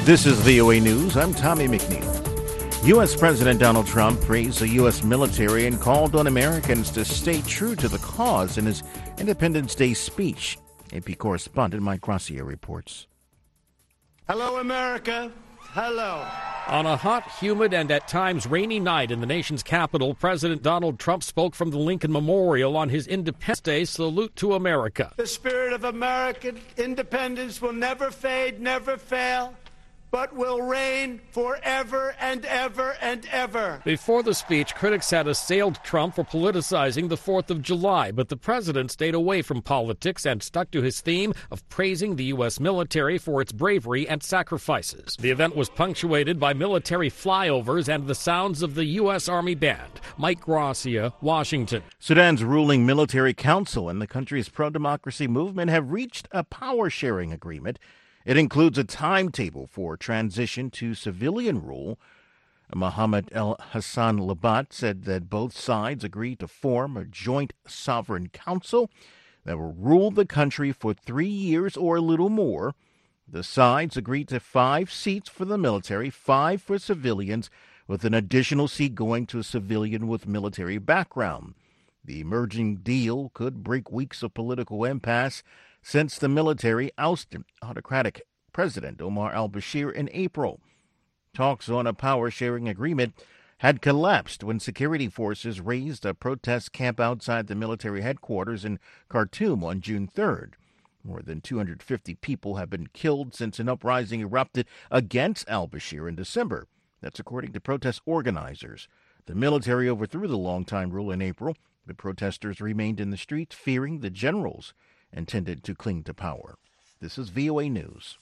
This is VOA News. I'm Tommy McNeil. U.S. President Donald Trump praised the U.S. military and called on Americans to stay true to the cause in his Independence Day speech. AP correspondent Mike Gracia reports. Hello, America. Hello. On a hot, humid, and at times rainy night in the nation's capital, President Donald Trump spoke from the Lincoln Memorial on his Independence Day salute to America. The spirit of American independence will never fade, never fail, but will reign forever and ever and ever. Before the speech, critics had assailed Trump for politicizing the 4th of July, but the president stayed away from politics and stuck to his theme of praising the U.S. military for its bravery and sacrifices. The event was punctuated by military flyovers and the sounds of the U.S. Army Band. Mike Gracia, Washington. Sudan's ruling military council and the country's pro-democracy movement have reached a power-sharing agreement. It includes a timetable for transition to civilian rule. Mohammed El Hassan Labat said that both sides agreed to form a joint sovereign council that will rule the country for 3 years or a little more. The sides agreed to 5 seats for the military, 5 for civilians, with an additional seat going to a civilian with military background. The emerging deal could break weeks of political impasse since the military ousted autocratic President Omar al-Bashir in April. Talks on a power-sharing agreement had collapsed when security forces raised a protest camp outside the military headquarters in Khartoum on June 3rd. More than 250 people have been killed since an uprising erupted against al-Bashir in December. That's according to protest organizers. The military overthrew the longtime rule in April. The protesters remained in the streets, fearing the generals intended to cling to power. This is VOA News.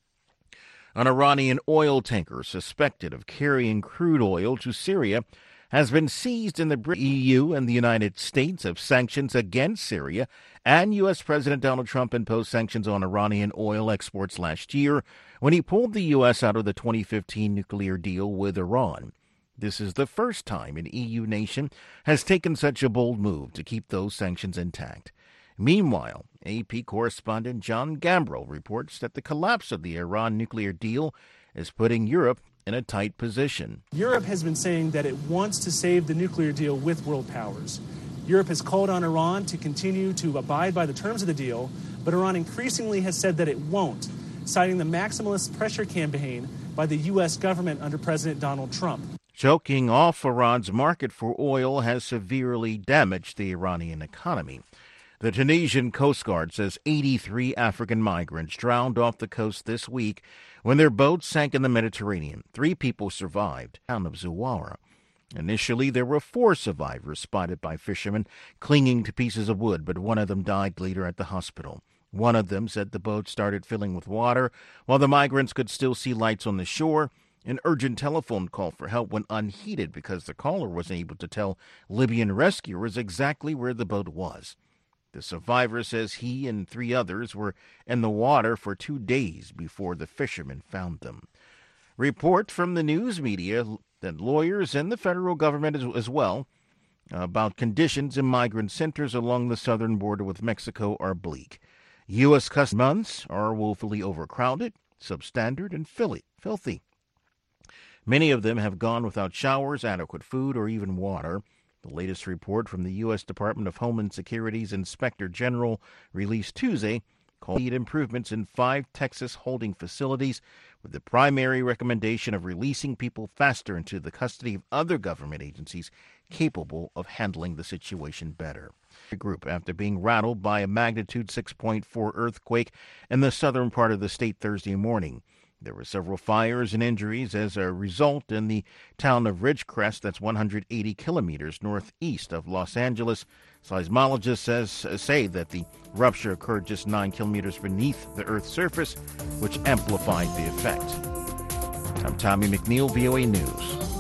An Iranian oil tanker suspected of carrying crude oil to Syria has been seized in the EU and the United States of sanctions against Syria, and U.S. President Donald Trump imposed sanctions on Iranian oil exports last year when he pulled the U.S. out of the 2015 nuclear deal with Iran. This is the first time an EU nation has taken such a bold move to keep those sanctions intact. Meanwhile, AP correspondent John Gambrell reports that the collapse of the Iran nuclear deal is putting Europe in a tight position. Europe has been saying that it wants to save the nuclear deal with world powers. Europe has called on Iran to continue to abide by the terms of the deal, but Iran increasingly has said that it won't, citing the maximalist pressure campaign by the U.S. government under President Donald Trump. Choking off Iran's market for oil has severely damaged the Iranian economy. The Tunisian Coast Guard says 83 African migrants drowned off the coast this week when their boat sank in the Mediterranean. 3 people survived. Town of Zuwara. Initially, there were 4 survivors spotted by fishermen clinging to pieces of wood, but one of them died later at the hospital. One of them said the boat started filling with water while the migrants could still see lights on the shore. An urgent telephone call for help went unheeded because the caller wasn't able to tell Libyan rescuers exactly where the boat was. The survivor says he and 3 others were in the water for 2 days before the fishermen found them. Report from the news media that lawyers and the federal government as well about conditions in migrant centers along the southern border with Mexico are bleak. U.S. customs months are woefully overcrowded, substandard, and filthy. Many of them have gone without showers, adequate food, or even water. The latest report from the U.S. Department of Homeland Security's Inspector General released Tuesday called improvements in 5 Texas holding facilities with the primary recommendation of releasing people faster into the custody of other government agencies capable of handling the situation better. The group, after being rattled by a magnitude 6.4 earthquake in the southern part of the state Thursday morning. There were several fires and injuries as a result in the town of Ridgecrest, that's 180 kilometers northeast of Los Angeles. Seismologists say that the rupture occurred just 9 kilometers beneath the Earth's surface, which amplified the effect. I'm Tommy McNeil, VOA News.